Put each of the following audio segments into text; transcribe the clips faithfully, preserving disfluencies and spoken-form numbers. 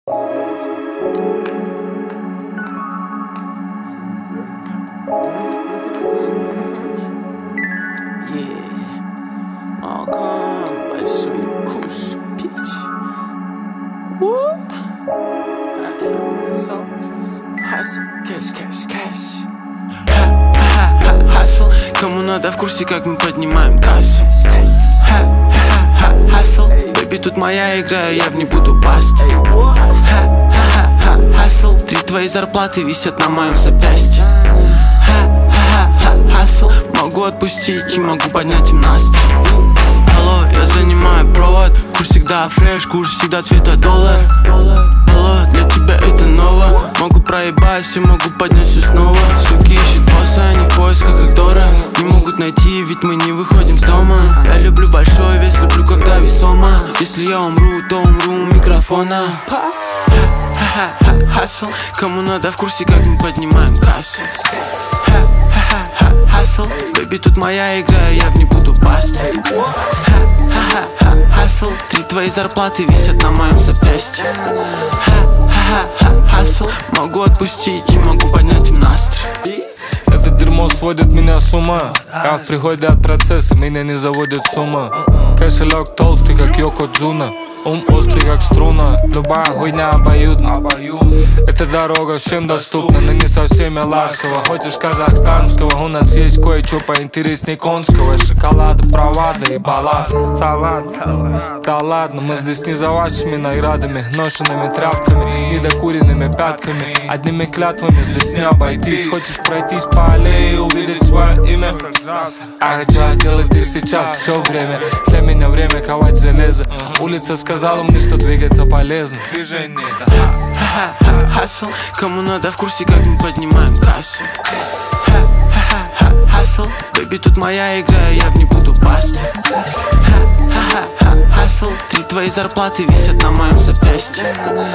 Большой куш пить. Кэш, кэш, кэш. Хасл. Кому надо в курсе, как мы поднимаем кассу. Хасл. Бэби, тут моя игра, я в ней буду пасть. Хасл. Три твои зарплаты висят на моем запястье. Хасл. Могу отпустить и могу поднять им настрой. Алло, я занимаю провод. Курс всегда фреш, курс всегда цвета доллар. Алло, для тебя это ново. Могу проебать все, могу поднять все снова. Суки ищут босса, они в поисках их дора. Не могут найти, ведь мы не выходим с дома. Я люблю большой вес, люблю когда весомо. Если я умру, то умру у микрофона. Хасл. Кому надо в курсе, как мы поднимаем кассу. Хасл. Бэби, тут моя игра, я в ней буду пасть. Хасл. Три твои зарплаты висят на моем запястье. Хасл. Могу отпустить и могу поднять им настрой. Это дерьмо сводит меня с ума. Я в приходе от процесса, меня не заводит с ума. Кошелек толстый, как Йокоджуна. Ум острый, как струна. Любая хуйня обоюдна. Эта дорога всем доступна, но не со всеми ласково. Хочешь казахстанского, у нас есть кое-что поинтересней конского. Шоколада, провада и баллад. Да ладно, да ладно, мы здесь не за вашими наградами, ношенными тряпками, недокуренными пятками. Одними клятвами здесь не обойтись. Хочешь пройтись по аллее и увидеть свое имя? А хочу делать и сейчас, все время. Для меня время ковать железо. Улица сказала мне, что двигаться полезно. Движение, да. Хасл. Кому надо в курсе, как мы поднимаем кассу. Хасл. Бэби, тут моя игра, я в ней буду пасть. Хасл. Три твои зарплаты висят на моем запястье.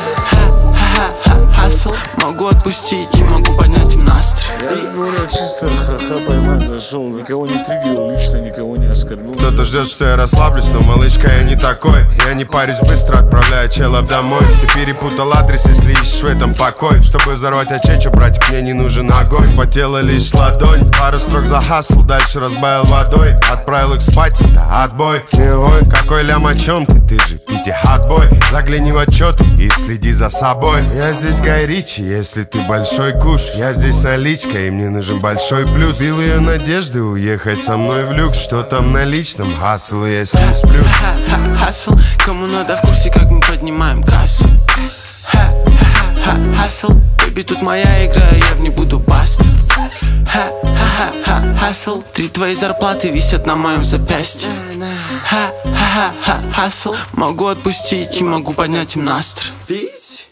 Хасл. Могу отпустить и могу поднять им настрой. Я говорю, чисто ха-ха поймать зашел. Никого не триггерил, лично никого не оскорбил. Кто-то ждет, что я расслаблюсь, но малышка, я не такой. Я не парюсь, быстро отправляю челов домой. Ты перепутал адрес, если ищешь в этом покой. Чтобы взорвать очечу, братик, мне не нужен огонь. Спотела лишь ладонь, пару строк за хасл, дальше разбавил водой. Отправил их спать, это отбой. Милой, какой лям, о чем ты? Ты же пити хатбой. Загляни в отчет и следи за собой. Я здесь Гай Ричи, если ты большой куш. Я здесь наличка, и мне нужен большой плюс. Бил ее надежды уехать со мной в люкс. Что там на личном? Хасл, и я с ним сплю. Хасл. Кому надо в курсе, как мы поднимаем кассу. Хасл. Бэби, тут моя игра, я в ней буду пасть. Хасл. Три твои зарплаты висят на моем запястье. Хасл. Могу отпустить и могу поднять им настрой.